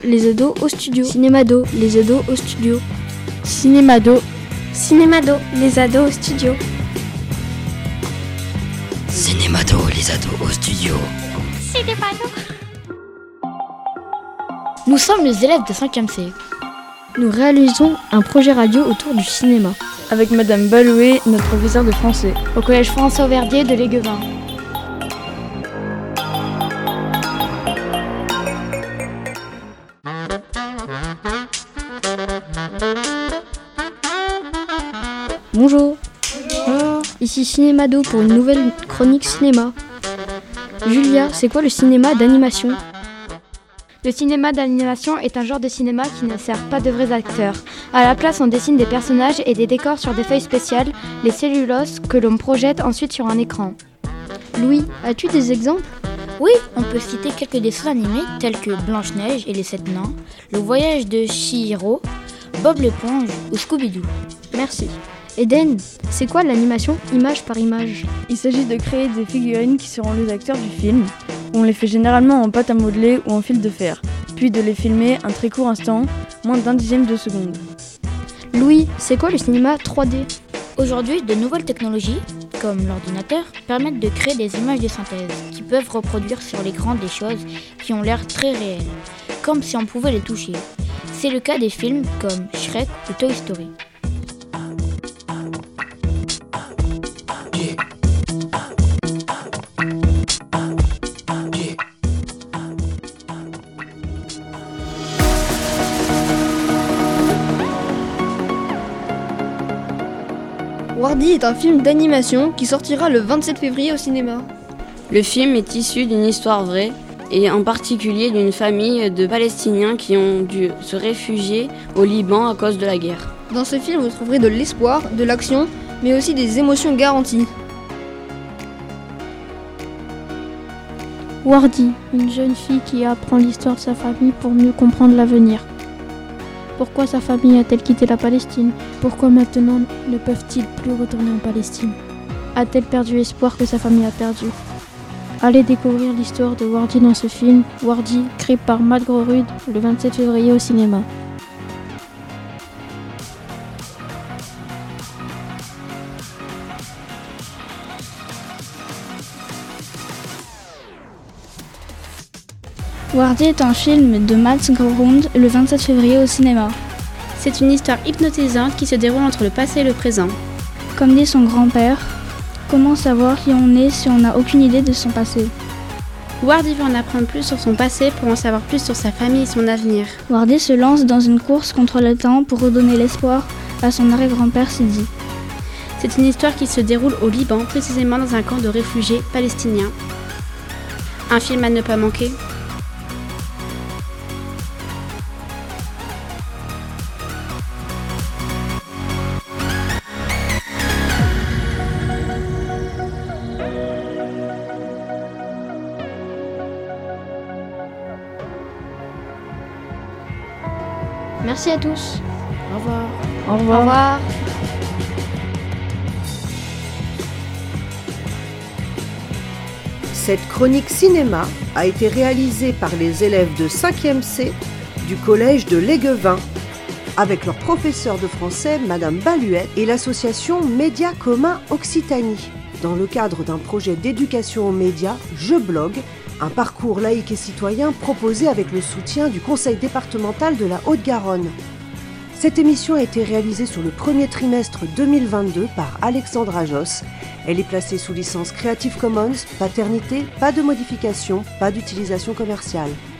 Les ados au studio. Cinémado, les ados au studio. Cinémado. Cinémado, les ados au studio. Cinémado, les ados au studio. Cinémado. Nous sommes les élèves de 5e C. Nous réalisons un projet radio autour du cinéma. Avec Madame Baloué, notre professeure de français. Au collège François Verdier de Léguevin. Bonjour. Bonjour. Ici Cinémado pour une nouvelle chronique cinéma. Julia, c'est quoi le cinéma d'animation ? Le cinéma d'animation est un genre de cinéma qui ne sert pas de vrais acteurs. À la place, on dessine des personnages et des décors sur des feuilles spéciales, les celluloses, que l'on projette ensuite sur un écran. Louis, as-tu des exemples ? Oui, on peut citer quelques dessins animés tels que Blanche-Neige et les 7 nains, Le voyage de Chihiro, Bob l'éponge ou Scooby-Doo. Merci. Eden, c'est quoi l'animation image par image ? Il s'agit de créer des figurines qui seront les acteurs du film. On les fait généralement en pâte à modeler ou en fil de fer, puis de les filmer un très court instant, moins d'un dixième de seconde. Louis, c'est quoi le cinéma 3D ? Aujourd'hui, de nouvelles technologies, comme l'ordinateur, permettent de créer des images de synthèse qui peuvent reproduire sur l'écran des choses qui ont l'air très réelles, comme si on pouvait les toucher. C'est le cas des films comme Shrek ou Toy Story. Wardy est un film d'animation qui sortira le 27 février au cinéma. Le film est issu d'une histoire vraie, et en particulier d'une famille de Palestiniens qui ont dû se réfugier au Liban à cause de la guerre. Dans ce film, vous trouverez de l'espoir, de l'action, mais aussi des émotions garanties. Wardy, une jeune fille qui apprend l'histoire de sa famille pour mieux comprendre l'avenir. Pourquoi sa famille a-t-elle quitté la Palestine ? Pourquoi maintenant ne peuvent-ils plus retourner en Palestine ? A-t-elle perdu espoir que sa famille a perdu ? Allez découvrir l'histoire de Wardy dans ce film, Wardy, créé par Matt Grorud, le 27 février au cinéma. Wardy est un film de Matt Grorud le 27 février au cinéma. C'est une histoire hypnotisante qui se déroule entre le passé et le présent. Comme dit son grand-père, comment savoir qui on est si on n'a aucune idée de son passé ? Wardy veut en apprendre plus sur son passé pour en savoir plus sur sa famille et son avenir. Wardy se lance dans une course contre le temps pour redonner l'espoir à son arrière-grand-père Sidi. C'est une histoire qui se déroule au Liban, précisément dans un camp de réfugiés palestiniens. Un film à ne pas manquer. Merci à tous. Au revoir. Au revoir. Au revoir. Cette chronique cinéma a été réalisée par les élèves de 5e C du collège de Léguevin, avec leur professeur de français, Madame Balouet, et l'association Médias Communs Occitanie, dans le cadre d'un projet d'éducation aux médias, Je blogue, un parcours laïque et citoyen proposé avec le soutien du Conseil départemental de la Haute-Garonne. Cette émission a été réalisée sur le premier trimestre 2022 par Alexandra Josse. Elle est placée sous licence Creative Commons, paternité, pas de modification, pas d'utilisation commerciale.